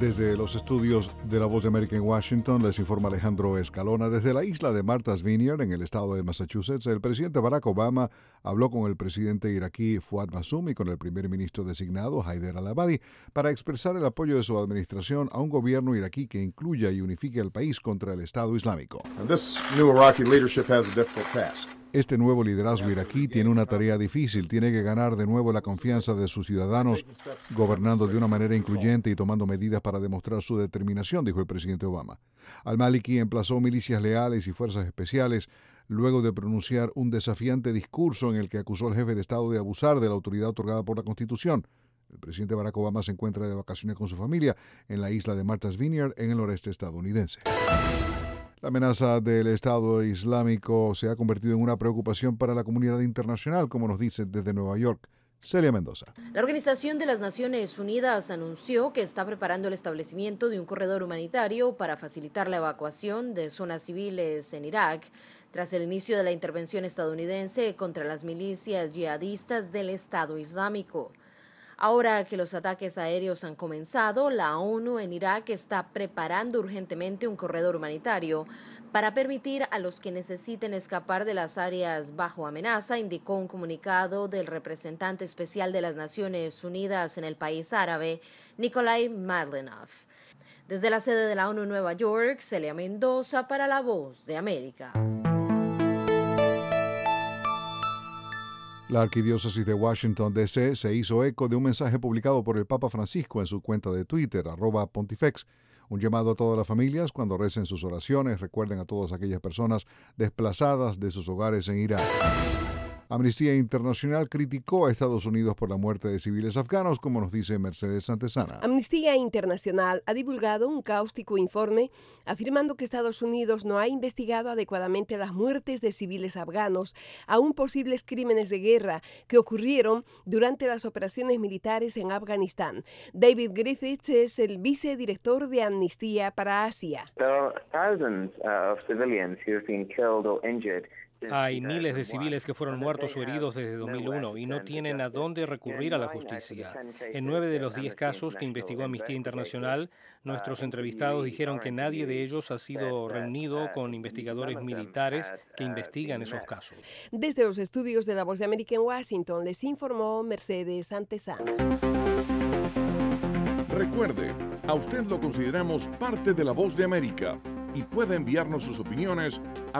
Desde los estudios de La Voz de América en Washington, les informa Alejandro Escalona. Desde la isla de Martha's Vineyard, en el estado de Massachusetts, el presidente Barack Obama habló con el presidente iraquí Fuad Masum y con el primer ministro designado, Haider al-Abadi, para expresar el apoyo de su administración a un gobierno iraquí que incluya y unifique al país contra el Estado Islámico. Este nuevo liderazgo iraquí tiene una tarea difícil. Tiene que ganar de nuevo la confianza de sus ciudadanos, gobernando de una manera incluyente y tomando medidas para demostrar su determinación, dijo el presidente Obama. Al-Maliki emplazó milicias leales y fuerzas especiales luego de pronunciar un desafiante discurso en el que acusó al jefe de Estado de abusar de la autoridad otorgada por la Constitución. El presidente Barack Obama se encuentra de vacaciones con su familia en la isla de Martha's Vineyard, en el noreste estadounidense. La amenaza del Estado Islámico se ha convertido en una preocupación para la comunidad internacional, como nos dice desde Nueva York Celia Mendoza. La Organización de las Naciones Unidas anunció que está preparando el establecimiento de un corredor humanitario para facilitar la evacuación de zonas civiles en Irak, tras el inicio de la intervención estadounidense contra las milicias yihadistas del Estado Islámico. Ahora que los ataques aéreos han comenzado, la ONU en Irak está preparando urgentemente un corredor humanitario para permitir a los que necesiten escapar de las áreas bajo amenaza, indicó un comunicado del representante especial de las Naciones Unidas en el país árabe, Nikolai Mladinov. Desde la sede de la ONU en Nueva York, Celia Mendoza para La Voz de América. La Arquidiócesis de Washington, D.C. se hizo eco de un mensaje publicado por el Papa Francisco en su cuenta de Twitter, @Pontifex. Un llamado a todas las familias cuando recen sus oraciones, recuerden a todas aquellas personas desplazadas de sus hogares en Irak. Amnistía Internacional criticó a Estados Unidos por la muerte de civiles afganos, como nos dice Mercedes Santesana. Amnistía Internacional ha divulgado un cáustico informe afirmando que Estados Unidos no ha investigado adecuadamente las muertes de civiles afganos, aún posibles crímenes de guerra que ocurrieron durante las operaciones militares en Afganistán. David Griffiths es el vicedirector de Amnistía para Asia. Hay miles de civiles que fueron muertos o heridos desde 2001 y no tienen a dónde recurrir a la justicia. En 9 de los 10 casos que investigó Amnistía Internacional, nuestros entrevistados dijeron que nadie de ellos ha sido reunido con investigadores militares que investigan esos casos. Desde los estudios de La Voz de América en Washington, les informó Mercedes Santesana. Recuerde, a usted lo consideramos parte de La Voz de América y puede enviarnos sus opiniones a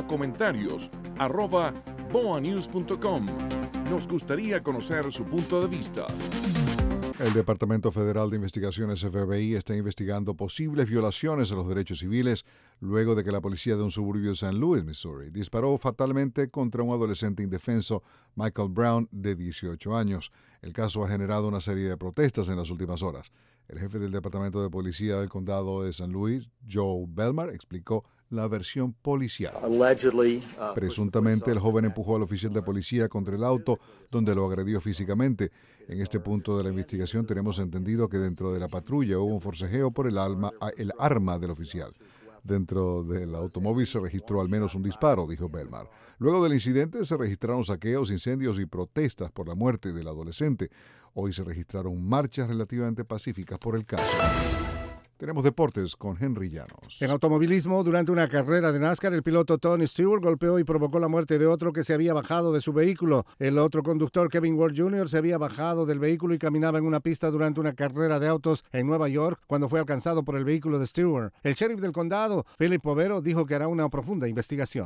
comentarios@boanews.com. Nos gustaría conocer su punto de vista. El Departamento Federal de Investigaciones FBI está investigando posibles violaciones a los derechos civiles luego de que la policía de un suburbio de St. Louis, Missouri, disparó fatalmente contra un adolescente indefenso, Michael Brown, de 18 años. El caso ha generado una serie de protestas en las últimas horas. El jefe del Departamento de Policía del Condado de St. Louis, Joe Belmar, explicó la versión policial. Presuntamente, el joven empujó al oficial de policía contra el auto, donde lo agredió físicamente. En este punto de la investigación tenemos entendido que dentro de la patrulla hubo un forcejeo por el arma del oficial. Dentro del automóvil se registró al menos un disparo, dijo Belmar. Luego del incidente se registraron saqueos, incendios y protestas por la muerte del adolescente. Hoy se registraron marchas relativamente pacíficas por el caso. Tenemos deportes con Henry Llanos. En automovilismo, durante una carrera de NASCAR, el piloto Tony Stewart golpeó y provocó la muerte de otro que se había bajado de su vehículo. El otro conductor, Kevin Ward Jr., se había bajado del vehículo y caminaba en una pista durante una carrera de autos en Nueva York cuando fue alcanzado por el vehículo de Stewart. El sheriff del condado, Philip Povero, dijo que hará una profunda investigación.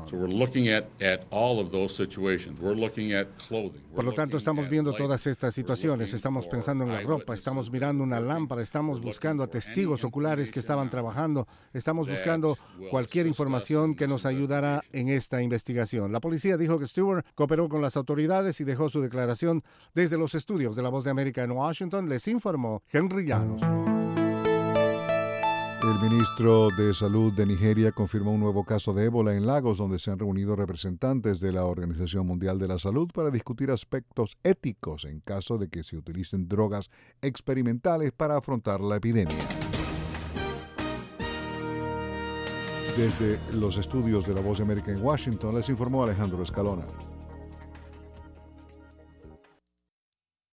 Por lo tanto, estamos viendo todas estas situaciones. Estamos pensando en la ropa, estamos mirando una lámpara, estamos buscando a testigos oculares que estaban trabajando. Estamos buscando cualquier información que nos ayudará en esta investigación. La policía dijo que Stewart cooperó con las autoridades y dejó su declaración. Desde los estudios de La Voz de América en Washington, les informó Henry Llanos. El ministro de Salud de Nigeria confirmó un nuevo caso de ébola en Lagos, donde se han reunido representantes de la Organización Mundial de la Salud para discutir aspectos éticos en caso de que se utilicen drogas experimentales para afrontar la epidemia. Desde los estudios de La Voz de América en Washington, les informó Alejandro Escalona.